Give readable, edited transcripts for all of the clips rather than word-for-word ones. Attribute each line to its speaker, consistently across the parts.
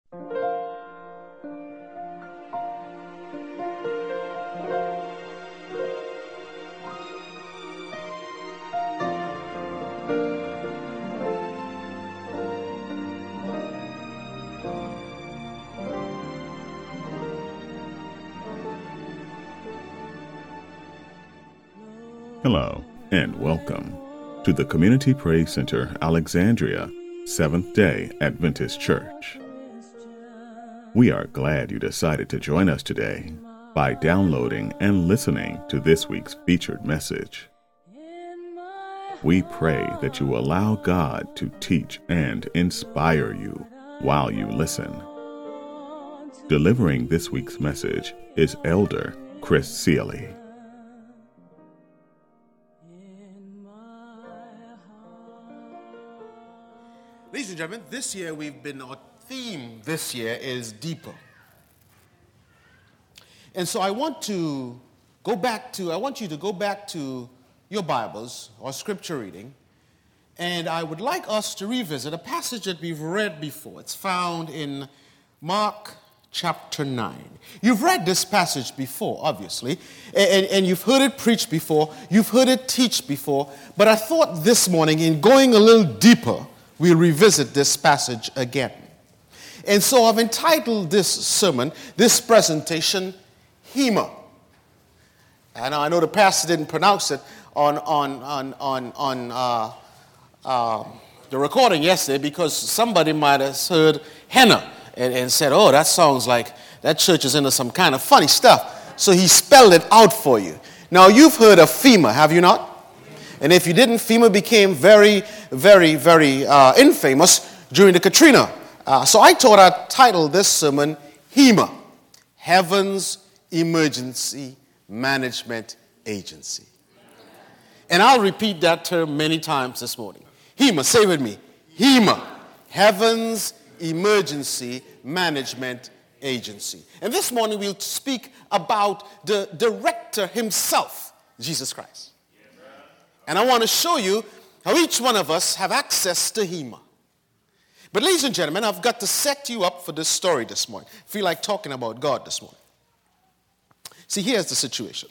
Speaker 1: Hello, and welcome to the Community Praise Center, Alexandria, Seventh-day Adventist Church. We are glad you decided to join us today by downloading and listening to this week's featured message. We pray that you allow God to teach and inspire you while you listen. Delivering this week's message is Elder Chris Sealy.
Speaker 2: Ladies and gentlemen, this year our theme this year is deeper. And so I want you to go back to your Bibles or scripture reading, and I would like us to revisit a passage that we've read before. It's found in Mark chapter 9. You've read this passage before, obviously, and you've heard it preached before, you've heard it teach before, but I thought this morning, in going a little deeper, we'll revisit this passage again. And so I've entitled this sermon, this presentation, Hema. And I know the pastor didn't pronounce it on the recording yesterday because somebody might have heard henna and said, oh, that sounds like that church is into some kind of funny stuff. So he spelled it out for you. Now, you've heard of FEMA, have you not? And if you didn't, FEMA became very, very, very infamous during the Katrina. So I thought I'd title this sermon, HEMA, Heaven's Emergency Management Agency. And I'll repeat that term many times this morning. HEMA, say with me, HEMA, Heaven's Emergency Management Agency. And this morning we'll speak about the director himself, Jesus Christ. And I want to show you how each one of us have access to HEMA. But ladies and gentlemen, I've got to set you up for this story this morning. I feel like talking about God this morning. See, here's the situation.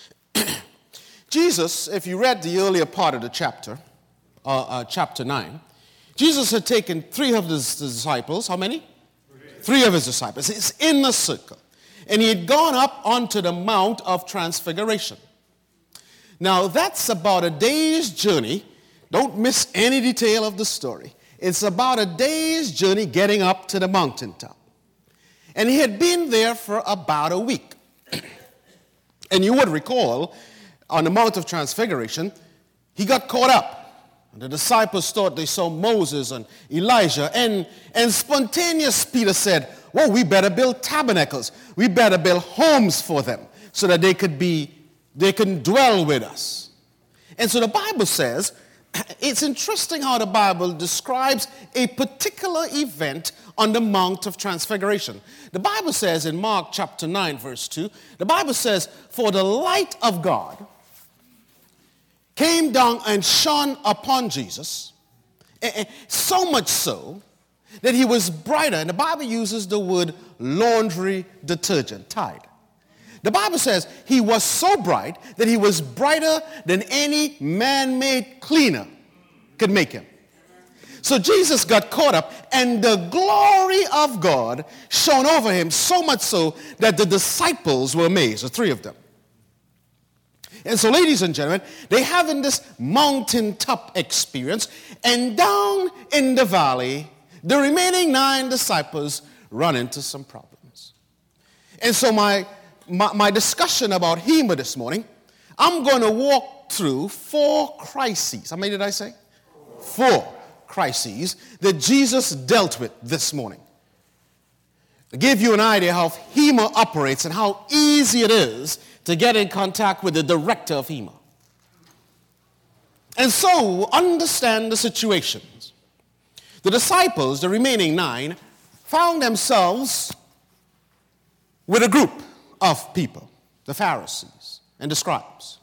Speaker 2: Jesus, if you read the earlier part of the chapter, chapter 9, Jesus had taken three of his disciples. How many? Three of his disciples. It's in the circle. And he had gone up onto the Mount of Transfiguration. Now, that's about a day's journey. Don't miss any detail of the story. It's about a day's journey getting up to the mountaintop. And he had been there for about a week. And you would recall, on the Mount of Transfiguration, he got caught up. And the disciples thought they saw Moses and Elijah. And spontaneous Peter said, well, we better build tabernacles. We better build homes for them so that they can dwell with us. And so the Bible says, it's interesting how the Bible describes a particular event on the Mount of Transfiguration. The Bible says in Mark chapter 9, verse 2, the Bible says, for the light of God came down and shone upon Jesus, so much so that he was brighter. And the Bible uses the word laundry detergent, Tide. The Bible says he was so bright that he was brighter than any man-made cleaner could make him. So Jesus got caught up, and the glory of God shone over him, so much so that the disciples were amazed, the three of them. And so, ladies and gentlemen, they have in this mountaintop experience, and down in the valley, the remaining 9 disciples run into some problems. And so my discussion about HEMA this morning, I'm going to walk through 4 crises. How many did I say? 4 crises that Jesus dealt with this morning. To give you an idea how HEMA operates and how easy it is to get in contact with the director of HEMA. And so, understand the situations. The disciples, the remaining 9, found themselves with a group of people, the Pharisees and the scribes.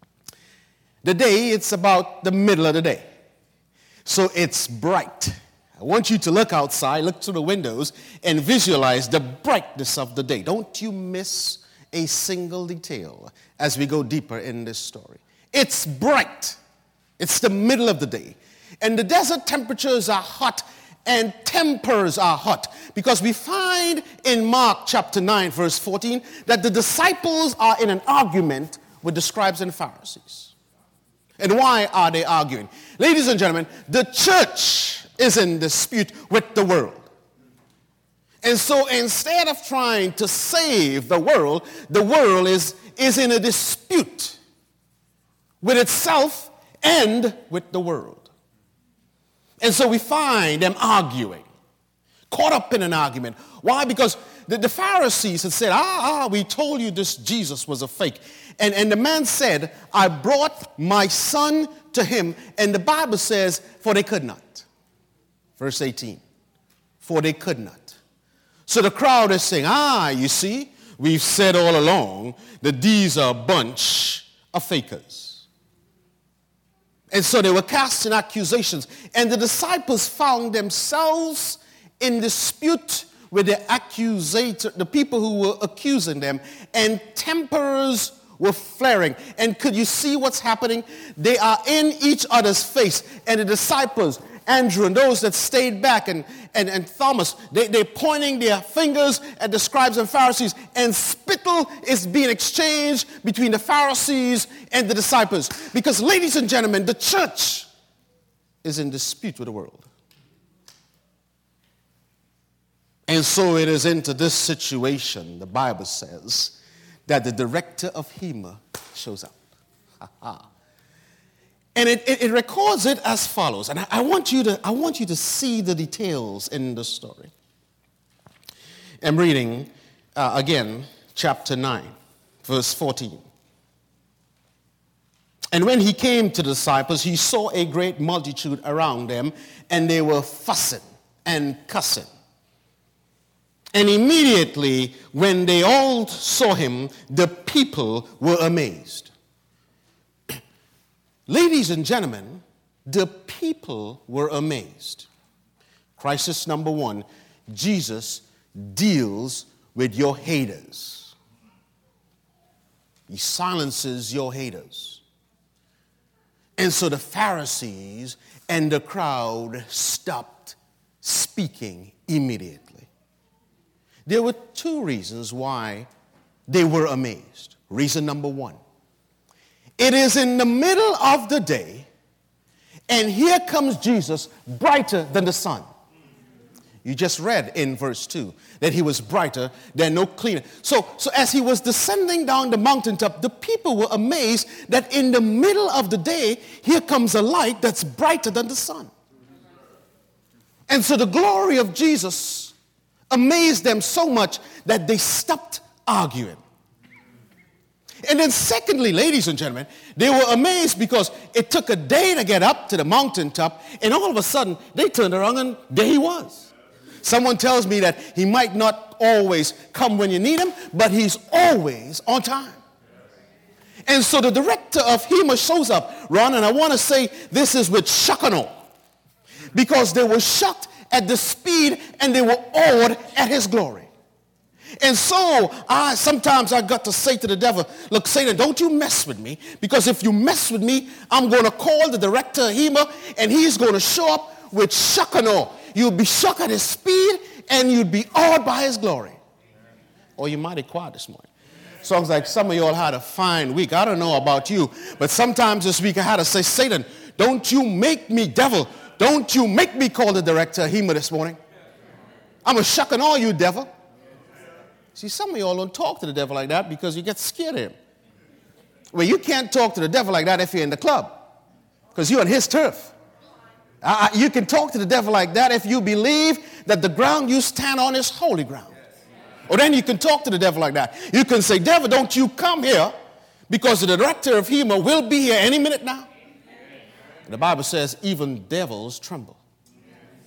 Speaker 2: The day, it's about the middle of the day. So it's bright. I want you to look outside, look through the windows, and visualize the brightness of the day. Don't you miss a single detail as we go deeper in this story. It's bright. It's the middle of the day. And the desert temperatures are hot and tempers are hot. Because we find in Mark chapter 9, verse 14, that the disciples are in an argument with the scribes and Pharisees. And why are they arguing? Ladies and gentlemen, the church is in dispute with the world. And so instead of trying to save the world is in a dispute with itself and with the world. And so we find them arguing, caught up in an argument. Why? Because the Pharisees had said, we told you this Jesus was a fake. And the man said, I brought my son to him. And the Bible says, for they could not. Verse 18, for they could not. So the crowd is saying, you see, we've said all along that these are a bunch of fakers. And so they were casting accusations. And the disciples found themselves in dispute with the people who were accusing them. And tempers were flaring. And could you see what's happening? They are in each other's face. And the disciples, Andrew and those that stayed back and Thomas, they're pointing their fingers at the scribes and Pharisees, and spittle is being exchanged between the Pharisees and the disciples. Because, ladies and gentlemen, the church is in dispute with the world. And so it is into this situation, the Bible says, that the director of HEMA shows up. And it records it as follows. And I want you to see the details in the story. I'm reading, again, chapter 9, verse 14. And when he came to the disciples, he saw a great multitude around them, and they were fussing and cussing. And immediately, when they all saw him, the people were amazed. Ladies and gentlemen, the people were amazed. Crisis number one, Jesus deals with your haters. He silences your haters. And so the Pharisees and the crowd stopped speaking immediately. There were two reasons why they were amazed. Reason number one. It is in the middle of the day, and here comes Jesus, brighter than the sun. You just read in verse 2 that he was brighter than no cleaner. So as he was descending down the mountaintop, the people were amazed that in the middle of the day, here comes a light that's brighter than the sun. And so the glory of Jesus amazed them so much that they stopped arguing. And then secondly, ladies and gentlemen, they were amazed because it took a day to get up to the mountaintop, and all of a sudden, they turned around and there he was. Someone tells me that he might not always come when you need him, but he's always on time. And so the director of HEMA shows up, Ron, and I want to say this is with shock and awe, because they were shocked at the speed and they were awed at his glory. And so sometimes I got to say to the devil, look, Satan, don't you mess with me, because if you mess with me, I'm going to call the director of HEMA, and he's going to show up with shock and awe. You'll be shocked at his speed, and you'd be awed by his glory. Or you mighty quiet this morning. Sounds like some of y'all had a fine week. I don't know about you, but sometimes this week I had to say, Satan, don't you make me, devil, don't you make me call the director of HEMA this morning. I'm a shock and awe, you devil. See, some of y'all don't talk to the devil like that because you get scared of him. Well, you can't talk to the devil like that if you're in the club, because you're on his turf. You can talk to the devil like that if you believe that the ground you stand on is holy ground. Or then you can talk to the devil like that. You can say, devil, don't you come here, because the director of HEMA will be here any minute now. And the Bible says even devils tremble.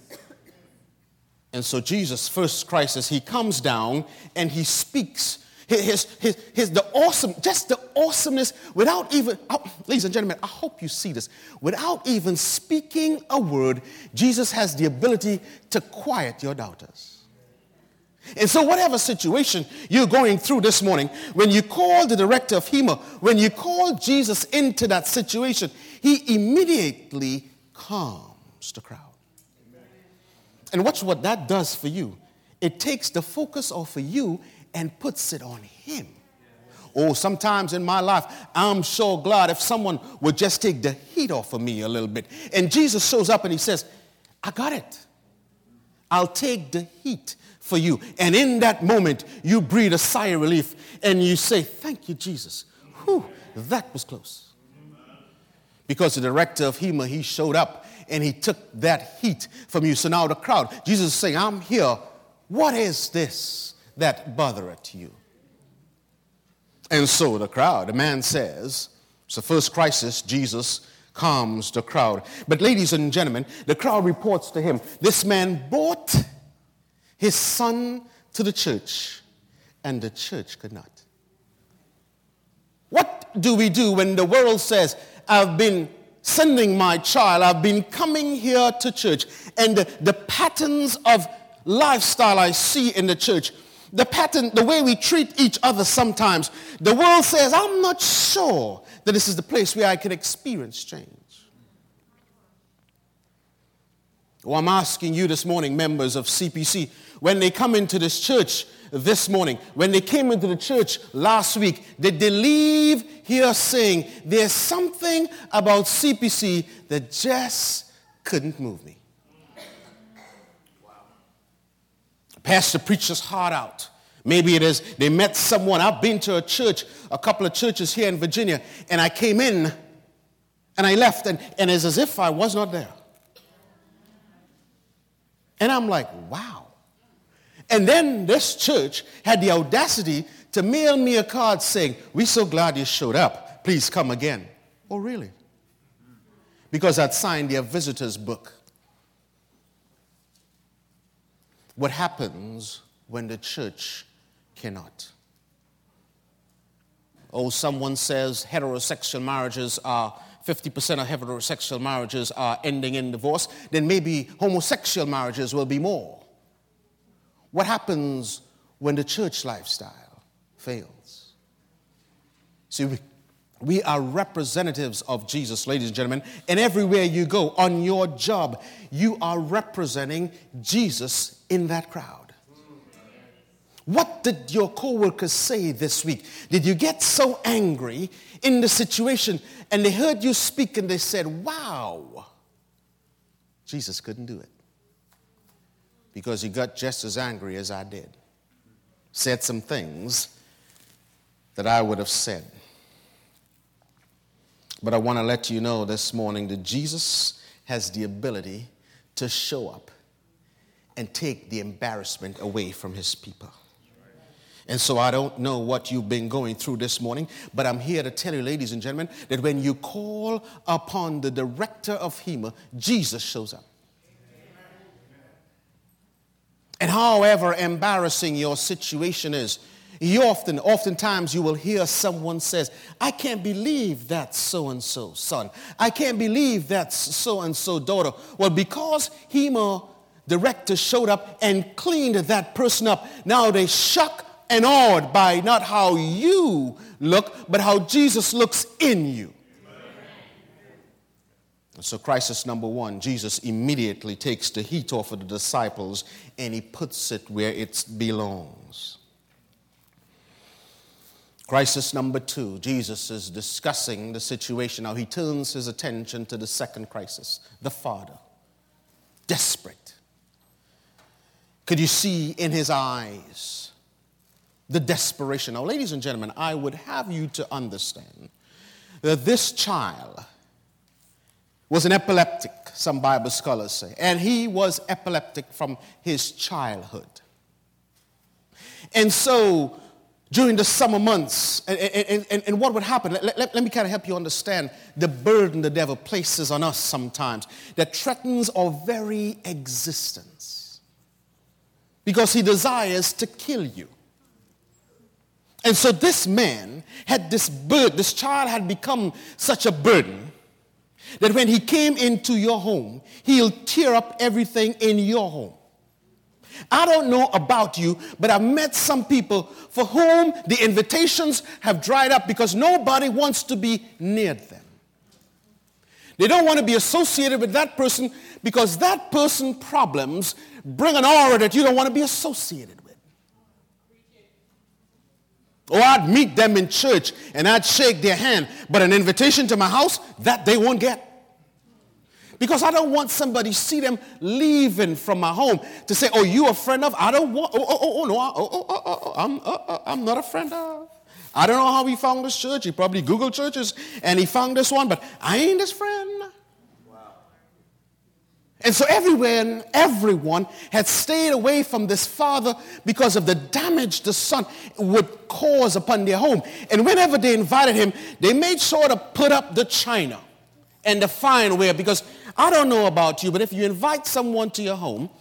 Speaker 2: And so Jesus' first crisis, he comes down and he speaks the awesome, just the awesomeness without even, ladies and gentlemen, I hope you see this. Without even speaking a word, Jesus has the ability to quiet your doubters. And so whatever situation you're going through this morning, when you call the director of HEMA, when you call Jesus into that situation, he immediately calms the crowd. Amen. And watch what that does for you. It takes the focus off of you and puts it on him. Oh, sometimes in my life, I'm so glad if someone would just take the heat off of me a little bit. And Jesus shows up and he says, I got it. I'll take the heat for you. And in that moment, you breathe a sigh of relief and you say, thank you, Jesus. Whew, that was close. Because the director of HEMA, he showed up and he took that heat from you. So now the crowd, Jesus is saying, I'm here. What is this that bothereth you? And so the crowd, the man says, it's the first crisis, Jesus calms the crowd. But ladies and gentlemen, the crowd reports to him, this man brought his son to the church, and the church could not. What do we do when the world says, I've been sending my child, I've been coming here to church, and the patterns of lifestyle I see in the church, the pattern, the way we treat each other sometimes, the world says, I'm not sure that this is the place where I can experience change. Well, I'm asking you this morning, members of CPC, when they come into this church this morning, when they came into the church last week, did they leave here saying, there's something about CPC that just couldn't move me? Pastor preached his heart out. Maybe it is they met someone. I've been to a church, a couple of churches here in Virginia, and I came in and I left, and it's as if I was not there. And I'm like, wow. And then this church had the audacity to mail me a card saying, we're so glad you showed up. Please come again. Oh, really? Because I'd signed their visitor's book. What happens when the church cannot? Oh, someone says heterosexual marriages are 50% of heterosexual marriages are ending in divorce. Then maybe homosexual marriages will be more. What happens when the church lifestyle fails? See, we are representatives of Jesus, ladies and gentlemen, and everywhere you go, on your job, you are representing Jesus in that crowd. What did your coworkers say this week? Did you get so angry in the situation and they heard you speak and they said, wow, Jesus couldn't do it? Because he got just as angry as I did. Said some things that I would have said. But I want to let you know this morning that Jesus has the ability to show up and take the embarrassment away from his people. And so I don't know what you've been going through this morning, but I'm here to tell you, ladies and gentlemen, that when you call upon the director of HEMA, Jesus shows up. And however embarrassing your situation is, oftentimes you will hear someone says, I can't believe that's so-and-so son. I can't believe that's so-and-so daughter. Well, because HEMA director showed up and cleaned that person up, now they shocked and awed by not how you look, but how Jesus looks in you. So crisis number one, Jesus immediately takes the heat off of the disciples and he puts it where it belongs. Crisis number two, Jesus is discussing the situation. Now he turns his attention to the second crisis, the Father, desperate. Could you see in his eyes the desperation? Now, ladies and gentlemen, I would have you to understand that this child was an epileptic, some Bible scholars say. And he was epileptic from his childhood. And so during the summer months, and what would happen, let me kind of help you understand the burden the devil places on us sometimes that threatens our very existence. Because he desires to kill you. And so this man had this child had become such a burden that when he came into your home, he'll tear up everything in your home. I don't know about you, but I've met some people for whom the invitations have dried up because nobody wants to be near them. They don't want to be associated with that person because that person's problems bring an aura that you don't want to be associated with. Or I'd meet them in church and I'd shake their hand, but an invitation to my house, that they won't get. Because I don't want somebody see them leaving from my home to say, oh, you a friend of? I don't want, I'm not a friend of. I don't know how he found this church. He probably Googled churches and he found this one, but I ain't his friend. Wow. And so everyone had stayed away from this father because of the damage the son would cause upon their home. And whenever they invited him, they made sure to put up the china and the fine ware, because I don't know about you, but if you invite someone to your home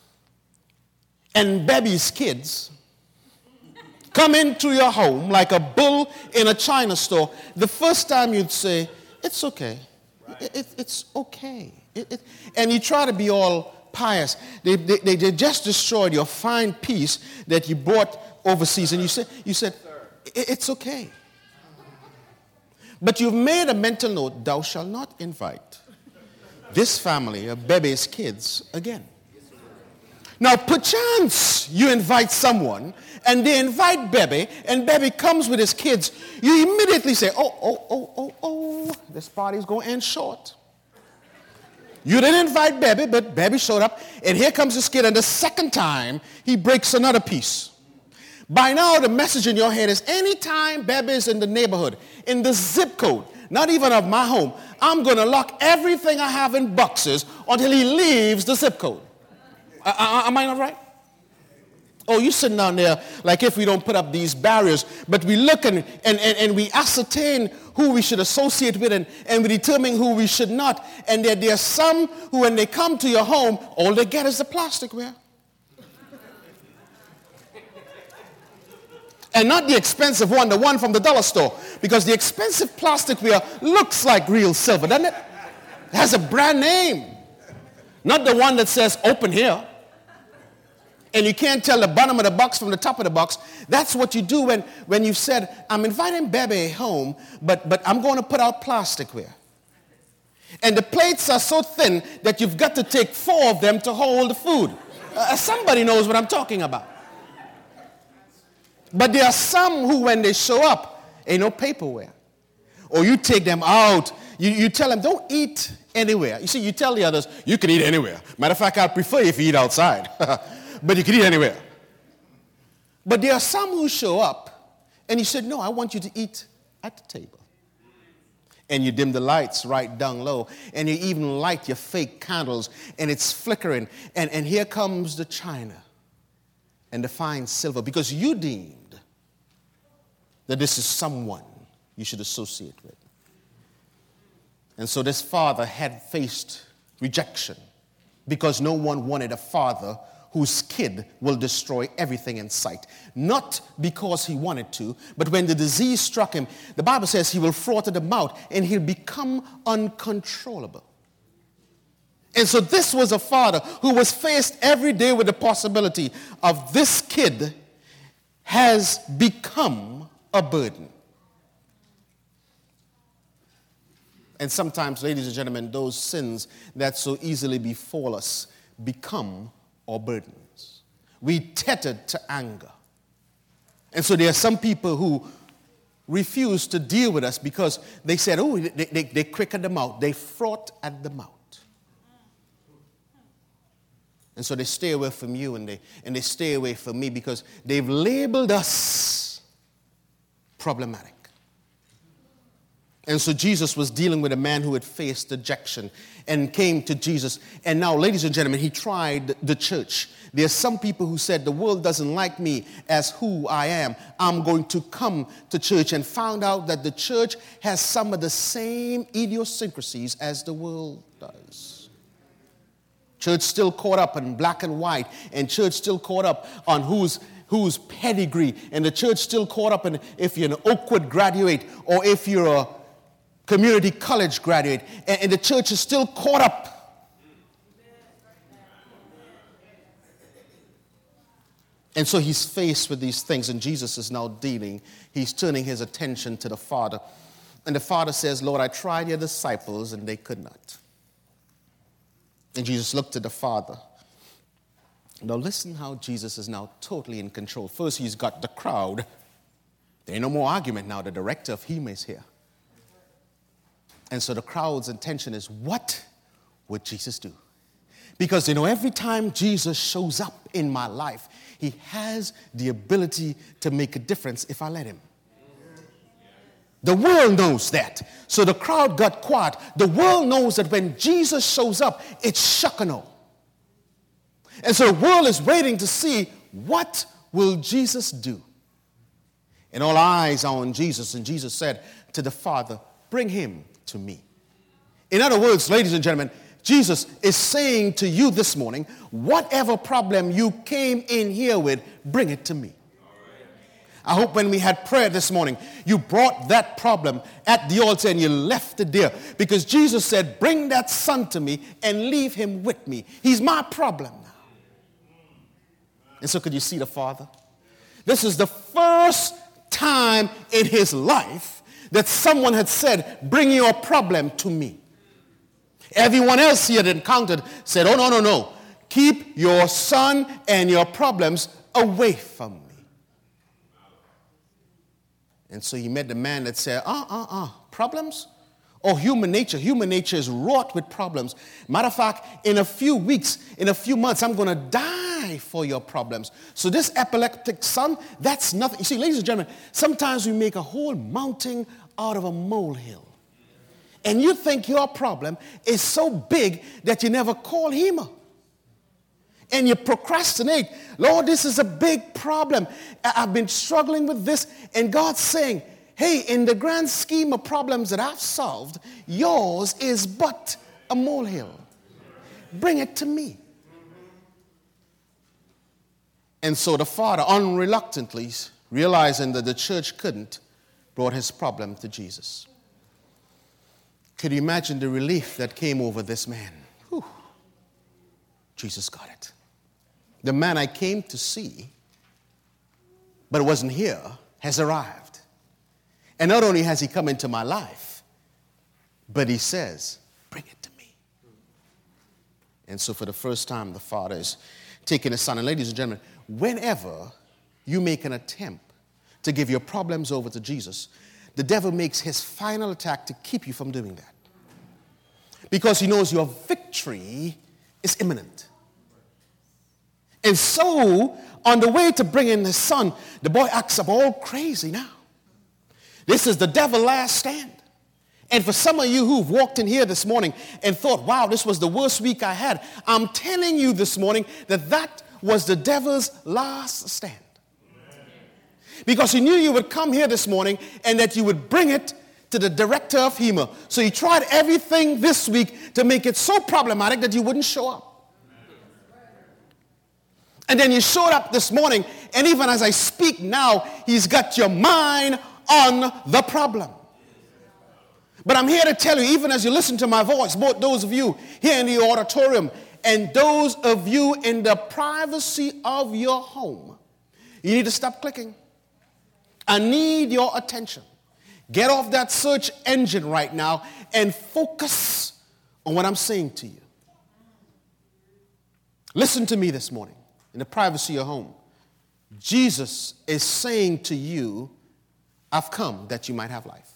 Speaker 2: and baby's kids come into your home like a bull in a china store, the first time you'd say, it's okay. Right. It's okay. And you try to be all pious. They just destroyed your fine piece that you bought overseas, and you said, it's okay. But you've made a mental note, thou shalt not invite this family of baby's kids again. Now, perchance you invite someone and they invite baby and baby comes with his kids. You immediately say, oh, this party's going to end short. You didn't invite baby, but baby showed up, and here comes this kid, and the second time he breaks another piece. By now, the message in your head is anytime baby's in the neighborhood, in the zip code, not even of my home, I'm going to lock everything I have in boxes until he leaves the zip code. Am I not right? Oh, you're sitting down there like if we don't put up these barriers, but we look and we ascertain who we should associate with, and we determine who we should not. And there are some who, when they come to your home, all they get is the plasticware. And not the expensive one, the one from the dollar store. Because the expensive plasticware looks like real silver, doesn't it? It has a brand name. Not the one that says, open here. And you can't tell the bottom of the box from the top of the box. That's what you do when you've said, I'm inviting baby home, but I'm going to put out plasticware. And the plates are so thin that you've got to take 4 of them to hold the food. Somebody knows what I'm talking about. But there are some who, when they show up, ain't no paperware. Or you take them out. You tell them, don't eat anywhere. You see, you tell the others, you can eat anywhere. Matter of fact, I'd prefer if you eat outside. But you can eat anywhere. But there are some who show up, and you said, no, I want you to eat at the table. And you dim the lights right down low, and you even light your fake candles, and it's flickering. And here comes the china and the fine silver, because you deemed that this is someone you should associate with. And so this father had faced rejection because no one wanted a father whose kid will destroy everything in sight. Not because he wanted to, but when the disease struck him, the Bible says he will froth at the mouth and he'll become uncontrollable. And so this was a father who was faced every day with the possibility of this kid has become a burden. And sometimes, ladies and gentlemen, those sins that so easily befall us become our burdens. We tethered to anger. And so there are some people who refuse to deal with us because they said, oh, they quick at the mouth. They froth at the mouth. And so they stay away from you and they stay away from me because they've labeled us problematic. And so Jesus was dealing with a man who had faced rejection and came to Jesus. And now, ladies and gentlemen, he tried the church. There are some people who said, the world doesn't like me as who I am. I'm going to come to church, and found out that the church has some of the same idiosyncrasies as the world does. Church still caught up in black and white, and church still caught up on who's whose pedigree, and the church still caught up in if you're an Oakwood graduate or if you're a community college graduate, and the church is still caught up. And so he's faced with these things, and Jesus is now dealing. He's turning his attention to the Father. And the Father says, Lord, I tried your disciples, and they could not. And Jesus looked at the Father. Now listen how Jesus is now totally in control. First, he's got the crowd. There ain't no more argument now. The director of HEMA is here. And so the crowd's intention is, what would Jesus do? Because, every time Jesus shows up in my life, he has the ability to make a difference if I let him. The world knows that. So the crowd got quiet. The world knows that when Jesus shows up, it's Shekinah. And so the world is waiting to see, what will Jesus do? And all eyes are on Jesus. And Jesus said to the Father, bring him to me. In other words, ladies and gentlemen, Jesus is saying to you this morning, whatever problem you came in here with, bring it to me. I hope when we had prayer this morning, you brought that problem at the altar and you left it there. Because Jesus said, bring that son to me and leave him with me. He's my problem now. And so could you see the Father? This is the first time in his life that someone had said, bring your problem to me. Everyone else he had encountered said, oh, no. Keep your son and your problems away from me. And so he met the man that said, problems? Oh, human nature. Human nature is wrought with problems. Matter of fact, in a few weeks, in a few months, I'm going to die for your problems. So this epileptic son, that's nothing. You see, ladies and gentlemen, sometimes we make a whole mountain out of a molehill. And you think your problem is so big that you never call him. And you procrastinate. Lord, this is a big problem. I've been struggling with this. And God's saying, hey, in the grand scheme of problems that I've solved, yours is but a molehill. Bring it to me. And so the Father, unreluctantly, realizing that the church couldn't, brought his problem to Jesus. Could you imagine the relief that came over this man? Whew. Jesus got it. The man I came to see, but wasn't here, has arrived. And not only has he come into my life, but he says, bring it to me. And so for the first time, the Father is taking his son. And ladies and gentlemen, whenever you make an attempt to give your problems over to Jesus, the devil makes his final attack to keep you from doing that. Because he knows your victory is imminent. And so, on the way to bring in his son, the boy acts up all crazy now. This is the devil's last stand. And for some of you who've walked in here this morning and thought, wow, this was the worst week I had, I'm telling you this morning that was the devil's last stand. Because he knew you would come here this morning and that you would bring it to the director of HEMA. So he tried everything this week to make it so problematic that you wouldn't show up. And then you showed up this morning, and even as I speak now, he's got your mind on the problem. But I'm here to tell you, even as you listen to my voice, both those of you here in the auditorium and those of you in the privacy of your home, you need to stop clicking. I need your attention. Get off that search engine right now and focus on what I'm saying to you. Listen to me this morning in the privacy of your home. Jesus is saying to you, I've come that you might have life.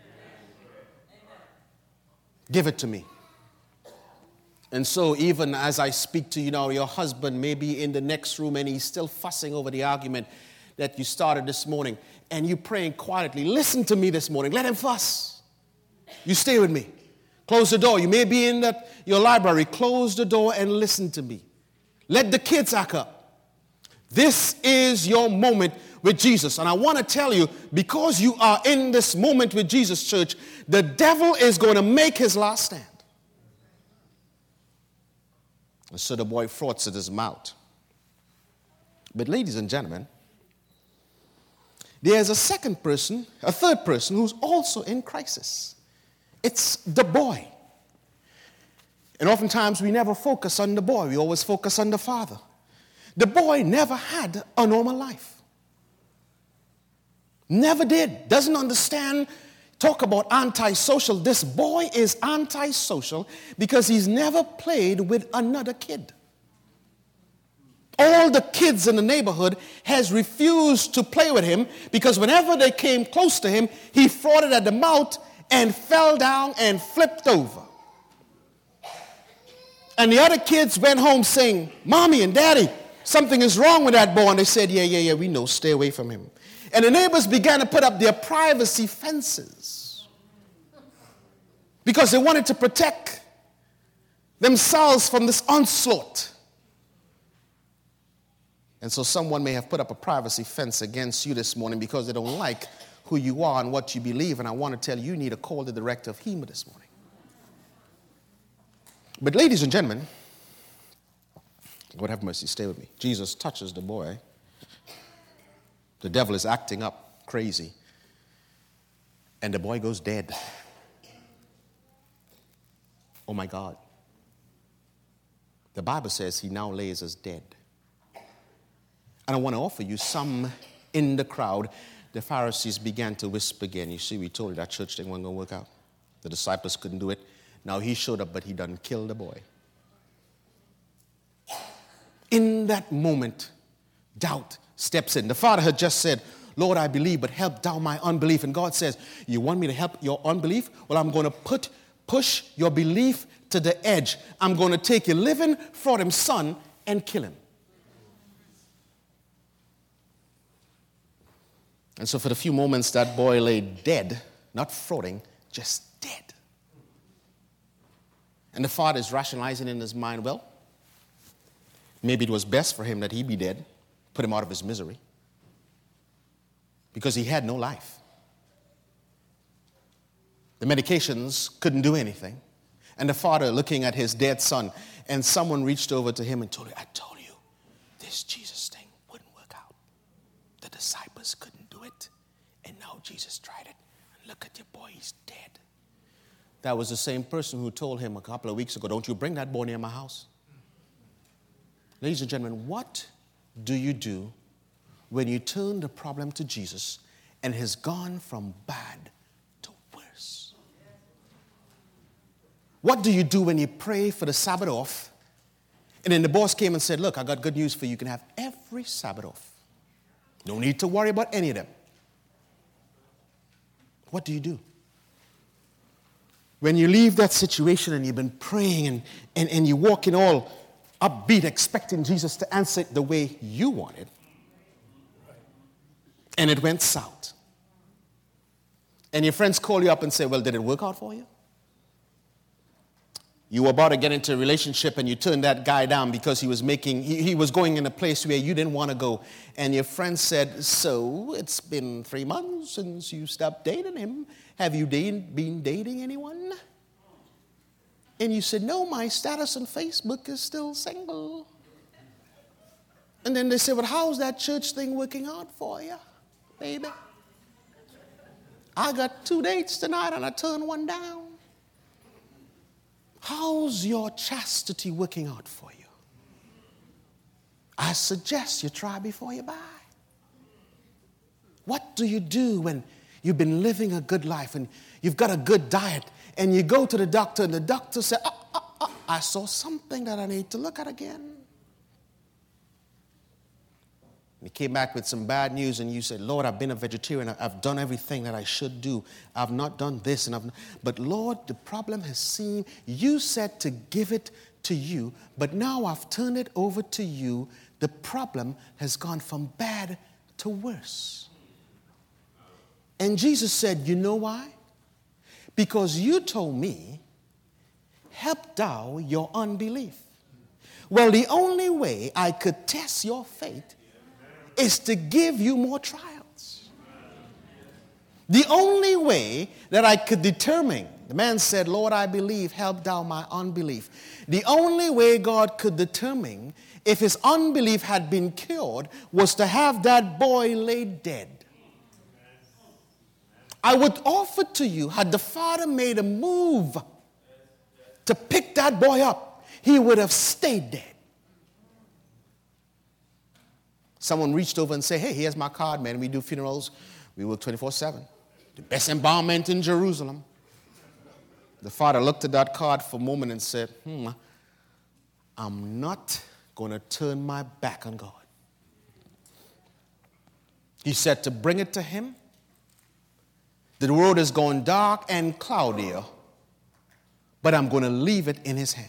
Speaker 2: Give it to me. And so even as I speak to you now, your husband may be in the next room and he's still fussing over the argument that you started this morning, and you praying quietly. Listen to me this morning. Let him fuss. You stay with me. Close the door. You may be in your library. Close the door and listen to me. Let the kids act up. This is your moment with Jesus. And I want to tell you, because you are in this moment with Jesus, church, the devil is going to make his last stand. And so the boy fraughts at his mouth. But ladies and gentlemen, there's a third person who's also in crisis. It's the boy. And oftentimes we never focus on the boy. We always focus on the father. The boy never had a normal life. Never did. Doesn't understand. Talk about antisocial. This boy is antisocial because he's never played with another kid. All the kids in the neighborhood has refused to play with him because whenever they came close to him, he frothed at the mouth and fell down and flipped over. And the other kids went home saying, Mommy and Daddy, something is wrong with that boy. And they said, yeah, we know, stay away from him. And the neighbors began to put up their privacy fences because they wanted to protect themselves from this onslaught. And so someone may have put up a privacy fence against you this morning because they don't like who you are and what you believe. And I want to tell you, you need to call the director of HEMA this morning. But ladies and gentlemen, God have mercy, stay with me. Jesus touches the boy. The devil is acting up crazy. And the boy goes dead. Oh my God. The Bible says he now lays as dead. And I want to offer you some in the crowd. The Pharisees began to whisper again. You see, we told you that church thing wasn't going to work out. The disciples couldn't do it. Now he showed up, but he done killed the boy. In that moment, doubt steps in. The father had just said, Lord, I believe, but help thou my unbelief. And God says, you want me to help your unbelief? Well, I'm going to push your belief to the edge. I'm going to take your living, fraud him son and kill him. And so for the few moments that boy lay dead, not frauding, just dead. And the father is rationalizing in his mind, well, maybe it was best for him that he be dead, put him out of his misery, because he had no life. The medications couldn't do anything. And the father looking at his dead son, and someone reached over to him and told him, I told you, this Jesus thing wouldn't work out. The disciples couldn't do it, and now Jesus tried it. And look at your boy, he's dead. That was the same person who told him a couple of weeks ago, don't you bring that boy near my house. Ladies and gentlemen, what do you do when you turn the problem to Jesus and it has gone from bad to worse? What do you do when you pray for the Sabbath off and then the boss came and said, look, I got good news for you. You can have every Sabbath off. No need to worry about any of them. What do you do? When you leave that situation and you've been praying and you walk in all upbeat, expecting Jesus to answer it the way you wanted, and it went south. And your friends call you up and say, well, did it work out for you? You were about to get into a relationship and you turned that guy down because he was going in a place where you didn't want to go. And your friend said, so it's been 3 months since you stopped dating him. Have you been dating anyone? And you said, no, my status on Facebook is still single. And then they said, well, how's that church thing working out for you, baby? I got 2 dates tonight and I turned one down. How's your chastity working out for you? I suggest you try before you buy. What do you do when you've been living a good life and you've got a good diet and you go to the doctor and the doctor says, I saw something that I need to look at again. You came back with some bad news and you said, Lord, I've been a vegetarian. I've done everything that I should do. I've not done this. But Lord, the problem has seemed, you said to give it to you, but now I've turned it over to you. The problem has gone from bad to worse. And Jesus said, you know why? Because you told me, help thou your unbelief. Well, the only way I could test your faith is to give you more trials. The only way that I could determine, the man said, Lord, I believe, help thou my unbelief. The only way God could determine if his unbelief had been cured was to have that boy laid dead. I would offer to you, had the father made a move to pick that boy up, he would have stayed dead. Someone reached over and said, hey, here's my card, man. We do funerals. We work 24/7. The best embalmment in Jerusalem. The father looked at that card for a moment and said, I'm not going to turn my back on God. He said to bring it to him. The road is going dark and cloudier, but I'm going to leave it in his hand.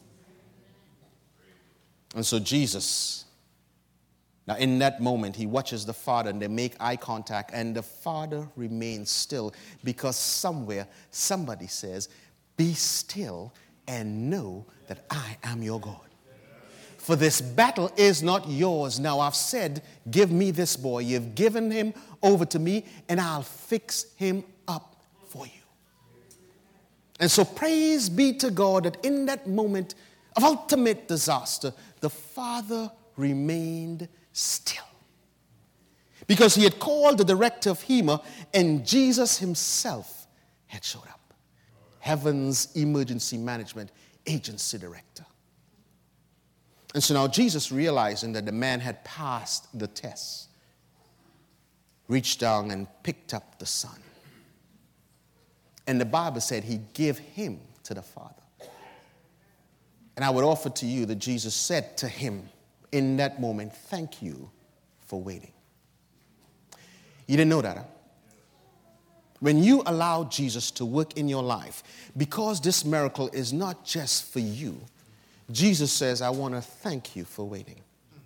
Speaker 2: And so Jesus, now in that moment, he watches the father and they make eye contact, and the father remains still because somewhere somebody says, be still and know that I am your God. For this battle is not yours. Now I've said, give me this boy. You've given him over to me, and I'll fix him up for you. And so praise be to God that in that moment of ultimate disaster, the father remained still. Because he had called the director of HEMA, and Jesus himself had showed up. Heaven's Emergency Management Agency Director. And so now Jesus, realizing that the man had passed the test, reached down and picked up the son. And the Bible said he gave him to the father. And I would offer to you that Jesus said to him in that moment, thank you for waiting. You didn't know that, huh? When you allow Jesus to work in your life, because this miracle is not just for you, Jesus says, I want to thank you for waiting.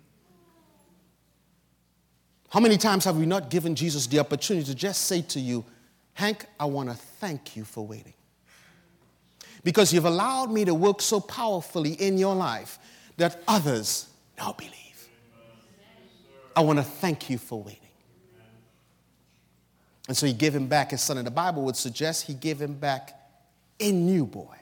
Speaker 2: How many times have we not given Jesus the opportunity to just say to you, Hank, I want to thank you for waiting. Because you've allowed me to work so powerfully in your life that others now believe. I want to thank you for waiting. And so he gave him back his son. And the Bible would suggest he gave him back a new boy.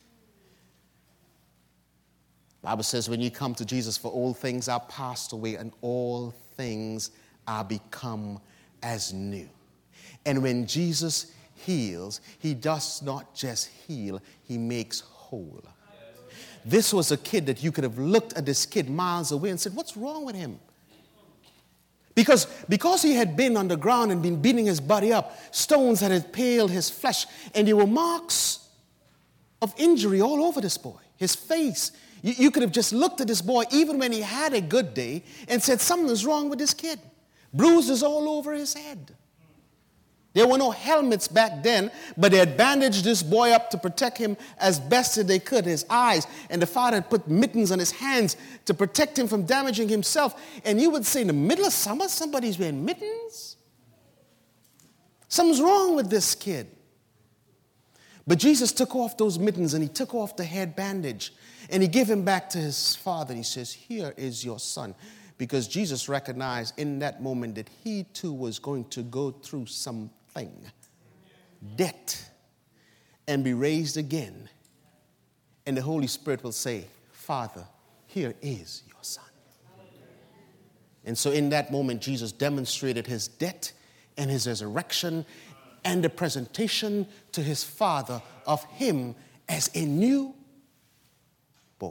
Speaker 2: The Bible says when you come to Jesus, for all things are passed away and all things are become as new. And when Jesus heals, he does not just heal, he makes whole. This was a kid that you could have looked at this kid miles away and said, what's wrong with him? Because he had been on the ground and been beating his body up, stones had impaled his flesh, and there were marks of injury all over this boy, his face. You could have just looked at this boy, even when he had a good day, and said, something's wrong with this kid. Bruises all over his head. There were no helmets back then, but they had bandaged this boy up to protect him as best as they could, his eyes. And the father had put mittens on his hands to protect him from damaging himself. And you would say, in the middle of summer, somebody's wearing mittens? Something's wrong with this kid. But Jesus took off those mittens and he took off the head bandage. And he gave him back to his father. And he says, here is your son. Because Jesus recognized in that moment that he too was going to go through something, death, and be raised again. And the Holy Spirit will say, Father, here is your son. And so in that moment, Jesus demonstrated his death and his resurrection and the presentation to his Father of him as a new boy.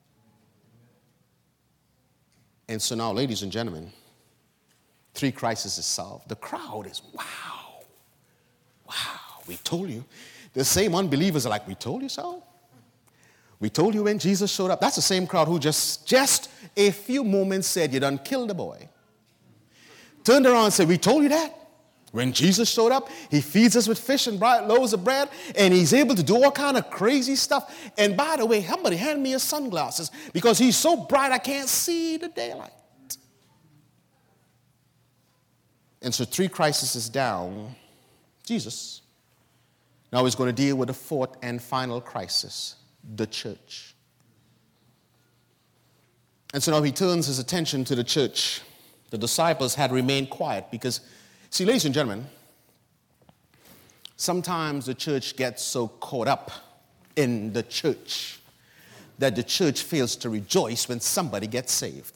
Speaker 2: And so now, ladies and gentlemen, 3 crises is solved. The crowd is, wow, we told you. The same unbelievers are like, we told you so. We told you when Jesus showed up. That's the same crowd who just a few moments said, you done killed the boy. Turned around and said, we told you that. When Jesus showed up, he feeds us with fish and loaves of bread, and he's able to do all kind of crazy stuff. And by the way, somebody hand me his sunglasses because he's so bright I can't see the daylight. And so 3 crises down, Jesus now is going to deal with the 4th and final crisis, the church. And so now he turns his attention to the church. The disciples had remained quiet because, see, ladies and gentlemen, sometimes the church gets so caught up in the church that the church fails to rejoice when somebody gets saved.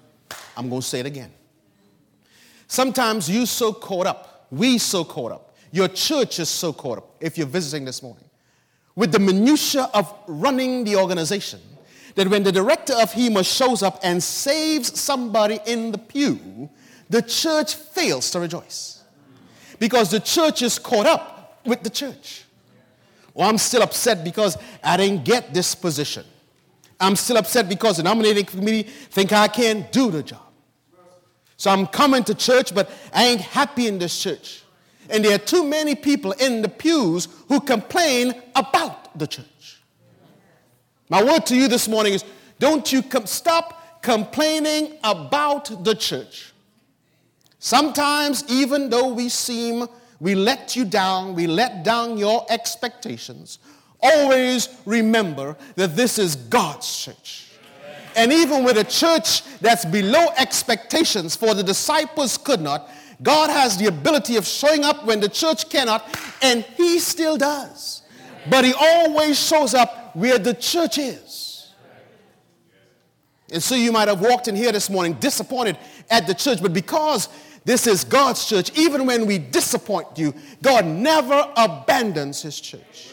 Speaker 2: I'm going to say it again. Sometimes we so caught up, your church is so caught up, if you're visiting this morning, with the minutia of running the organization, that when the director of HEMA shows up and saves somebody in the pew, the church fails to rejoice. Because the church is caught up with the church. Well, I'm still upset because I didn't get this position. I'm still upset because the nominating committee think I can't do the job. So I'm coming to church, but I ain't happy in this church. And there are too many people in the pews who complain about the church. My word to you this morning is, don't you stop complaining about the church. Sometimes, even though we let you down, we let down your expectations, always remember that this is God's church. And even with a church that's below expectations, for the disciples could not, God has the ability of showing up when the church cannot, and he still does. But he always shows up where the church is. And so you might have walked in here this morning disappointed at the church, but because this is God's church, even when we disappoint you, God never abandons his church.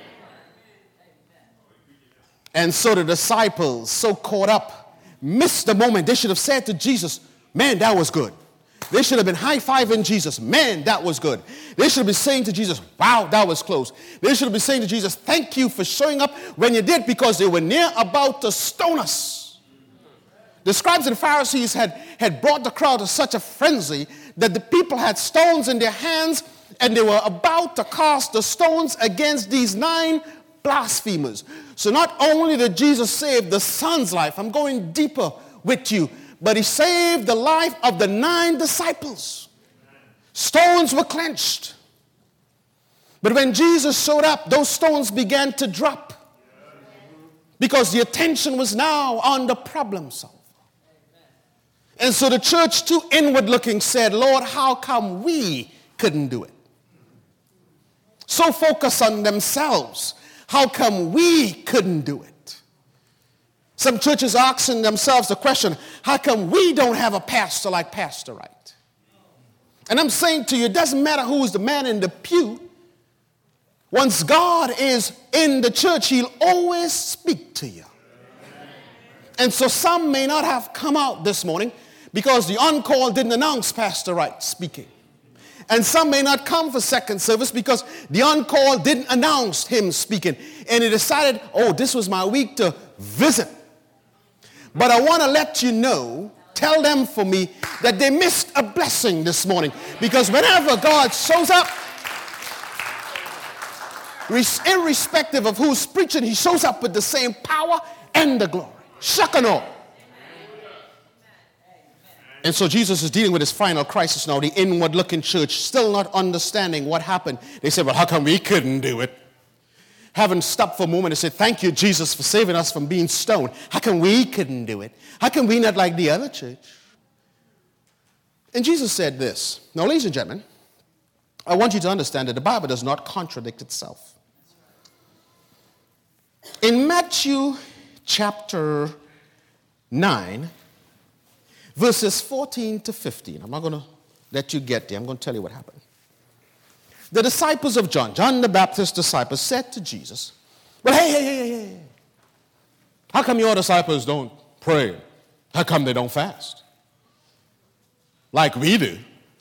Speaker 2: And so the disciples, so caught up, missed the moment. They should have said to Jesus, man, that was good. They should have been high-fiving Jesus. Man, that was good. They should have been saying to Jesus, wow, that was close. They should have been saying to Jesus, thank you for showing up when you did, because they were near about to stone us. The scribes and Pharisees had brought the crowd to such a frenzy that the people had stones in their hands, and they were about to cast the stones against these 9 blasphemers. So not only did Jesus save the son's life, I'm going deeper with you, but he saved the life of the 9 disciples. Stones were clenched. But when Jesus showed up, those stones began to drop, because the attention was now on the problem solver. And so the church, too inward looking, said, Lord, how come we couldn't do it? So focused on themselves, how come we couldn't do it? Some churches are asking themselves the question, how come we don't have a pastor like Pastor Wright? And I'm saying to you, it doesn't matter who's the man in the pew. Once God is in the church, he'll always speak to you. And so some may not have come out this morning because the on-call didn't announce Pastor Wright speaking. And some may not come for second service because the on-call didn't announce him speaking. And he decided, oh, this was my week to visit. But I want to let you know, tell them for me, that they missed a blessing this morning. Because whenever God shows up, irrespective of who's preaching, he shows up with the same power and the glory. Shakano. And so Jesus is dealing with his final crisis now. The inward-looking church still not understanding what happened. They said, well, how come we couldn't do it? Haven't stopped for a moment and said, thank you, Jesus, for saving us from being stoned. How come we couldn't do it? How come we not like the other church? And Jesus said this. Now, ladies and gentlemen, I want you to understand that the Bible does not contradict itself. In Matthew chapter 9, verses 14 to 15. I'm not going to let you get there. I'm going to tell you what happened. The disciples of John the Baptist's disciples, said to Jesus, well, hey. How come your disciples don't pray? How come they don't fast? Like we do.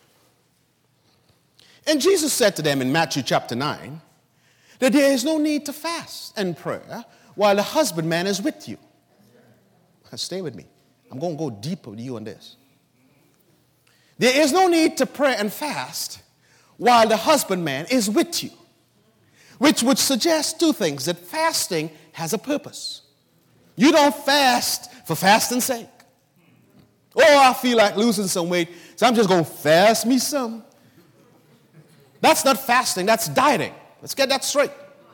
Speaker 2: And Jesus said to them in Matthew chapter 9 that there is no need to fast and prayer while the husbandman is with you. Stay with me. I'm going to go deeper with you on this. There is no need to pray and fast while the husbandman is with you, which would suggest 2 things: that fasting has a purpose. You don't fast for fasting's sake. Oh, I feel like losing some weight, so I'm just going to fast me some. That's not fasting, that's dieting. Let's get that straight.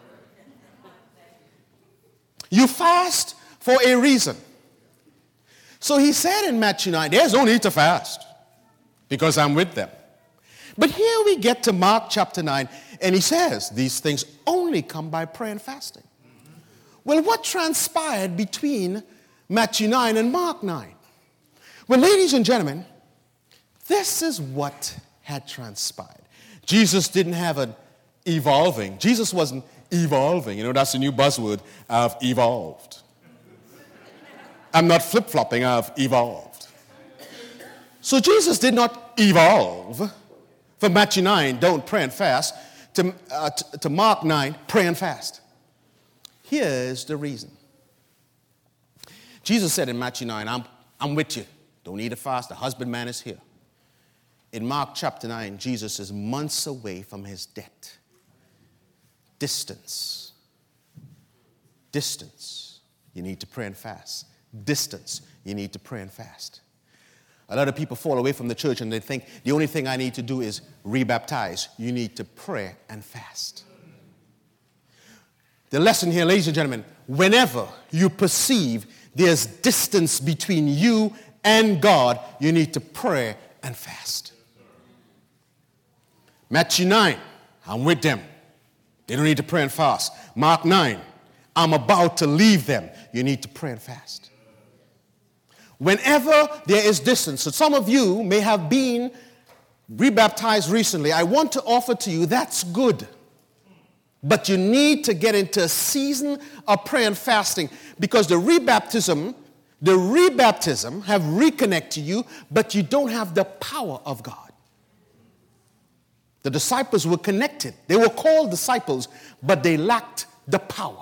Speaker 2: You fast for a reason. So he said in Matthew 9, there's no need to fast because I'm with them. But here we get to Mark chapter 9, and he says these things only come by prayer and fasting. Well, what transpired between Matthew 9 and Mark 9? Well, ladies and gentlemen, this is what had transpired. Jesus didn't have an evolving. Jesus wasn't evolving. You know, that's the new buzzword. I've evolved. I'm not flip-flopping. I've evolved. So Jesus did not evolve from Matthew 9, don't pray and fast, to Mark 9, pray and fast. Here's the reason. Jesus said in Matthew 9, I'm with you. Don't need to fast. The husbandman is here. In Mark chapter 9, Jesus is months away from his death. Distance. Distance. You need to pray and fast. Distance. You need to pray and fast. A lot of people fall away from the church and they think the only thing I need to do is rebaptize. You need to pray and fast. The lesson here, ladies and gentlemen, whenever you perceive there's distance between you and God, you need to pray and fast. Matthew 9, I'm with them. They don't need to pray and fast. Mark 9, I'm about to leave them. You need to pray and fast. Whenever there is distance, so some of you may have been rebaptized recently. I want to offer to you, that's good. But you need to get into a season of prayer and fasting because the rebaptism have reconnected you, but you don't have the power of God. The disciples were connected. They were called disciples, but they lacked the power.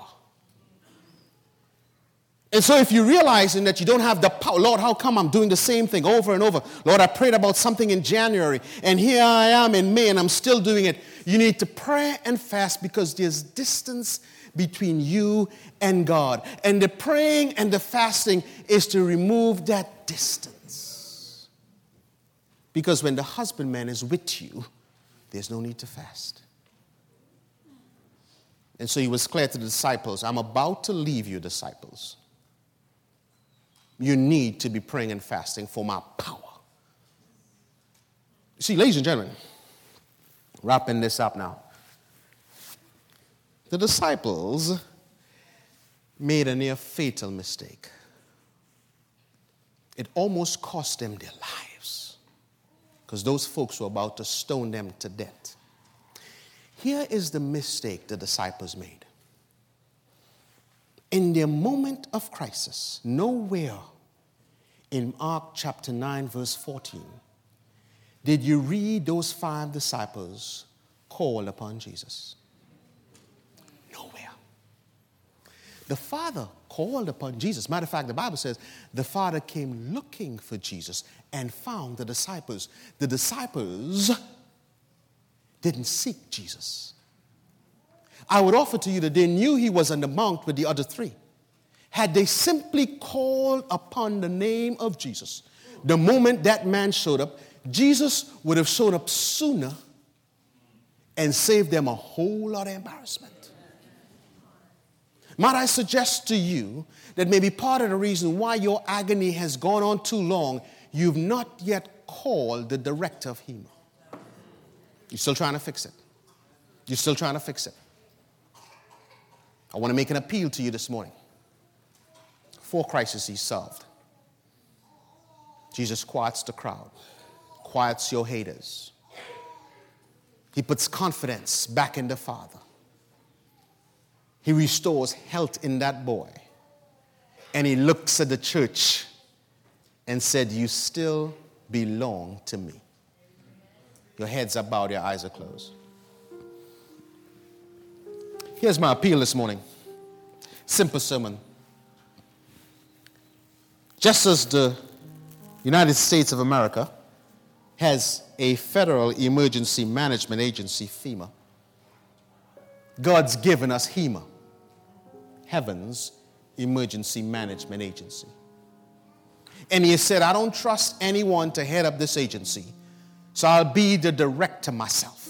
Speaker 2: And so if you're realizing that you don't have the power, Lord, how come I'm doing the same thing over and over? Lord, I prayed about something in January, and here I am in May, and I'm still doing it. You need to pray and fast because there's distance between you and God. And the praying and the fasting is to remove that distance. Because when the husbandman is with you, there's no need to fast. And so he was clear to the disciples, I'm about to leave you, disciples. You need to be praying and fasting for my power. See, ladies and gentlemen, wrapping this up now. The disciples made a near fatal mistake. It almost cost them their lives because those folks were about to stone them to death. Here is the mistake the disciples made. In their moment of crisis, nowhere in Mark chapter 9, verse 14, did you read those 5 disciples call upon Jesus? Nowhere. The Father called upon Jesus. Matter of fact, the Bible says the Father came looking for Jesus and found the disciples. The disciples didn't seek Jesus. I would offer to you that they knew he was on the mount with the other 3. Had they simply called upon the name of Jesus, the moment that man showed up, Jesus would have showed up sooner and saved them a whole lot of embarrassment. Might I suggest to you that maybe part of the reason why your agony has gone on too long, you've not yet called the director of HEMA. You're still trying to fix it. You're still trying to fix it. I want to make an appeal to you this morning. 4 crises he solved. Jesus quiets the crowd, quiets your haters. He puts confidence back in the Father. He restores health in that boy. And he looks at the church and said, you still belong to me. Your heads are bowed, your eyes are closed. Here's my appeal this morning. Simple sermon. Just as the United States of America has a federal emergency management agency, FEMA, God's given us HEMA, Heaven's Emergency Management Agency. And he said, I don't trust anyone to head up this agency, so I'll be the director myself.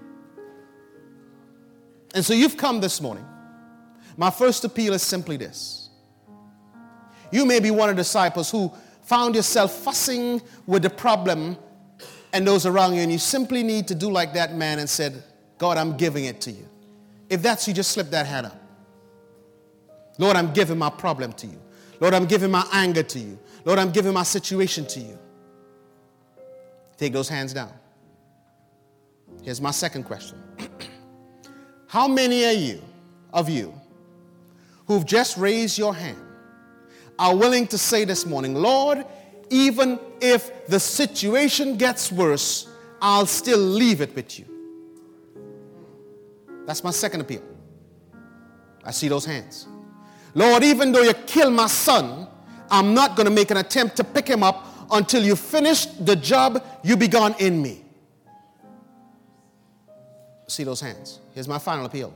Speaker 2: And so you've come this morning. My first appeal is simply this. You may be one of the disciples who found yourself fussing with the problem and those around you, and you simply need to do like that man and said, God, I'm giving it to you. If that's you, just slip that hand up. Lord, I'm giving my problem to you. Lord, I'm giving my anger to you. Lord, I'm giving my situation to you. Take those hands down. Here's my second question. How many of you who've just raised your hand are willing to say this morning, Lord, even if the situation gets worse, I'll still leave it with you? That's my second appeal. I see those hands. Lord, even though you kill my son, I'm not going to make an attempt to pick him up until you finish the job you begun in me. See those hands. Here's my final appeal.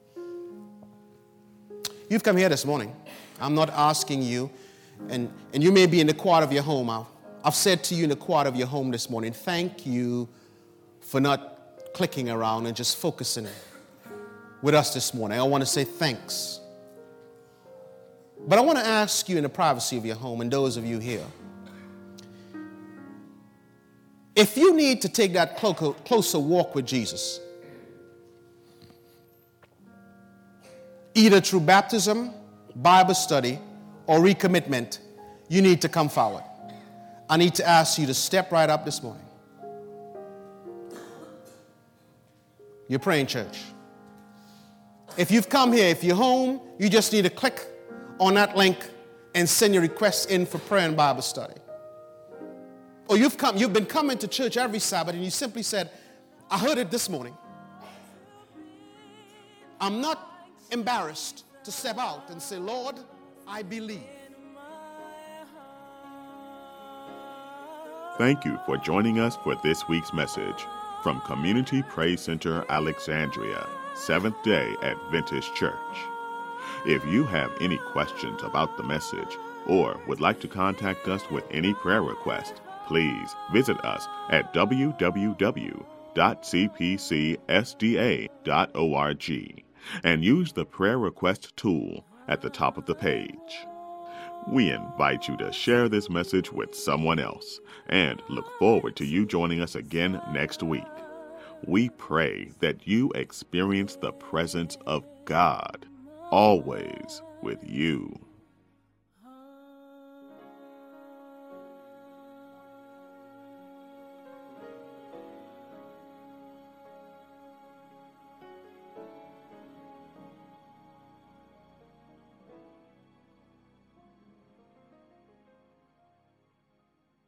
Speaker 2: You've come here this morning. I'm not asking you, and you may be in the quiet of your home. I've said to you in the quiet of your home this morning, thank you for not clicking around and just focusing with us this morning. I want to say thanks. But I want to ask you in the privacy of your home, and those of you here, if you need to take that closer walk with Jesus, either through baptism, Bible study, or recommitment, you need to come forward. I need to ask you to step right up this morning. You're praying, church. If you've come here, if you're home, you just need to click on that link and send your requests in for prayer and Bible study. Or you've been coming to church every Sabbath and you simply said, I heard it this morning. I'm not embarrassed to step out and say, Lord, I believe.
Speaker 1: Thank you for joining us for this week's message from Community Praise Center Alexandria, Seventh Day Adventist Church. If you have any questions about the message or would like to contact us with any prayer request, please visit us at www.cpcsda.org and use the prayer request tool at the top of the page. We invite you to share this message with someone else and look forward to you joining us again next week. We pray that you experience the presence of God always with you.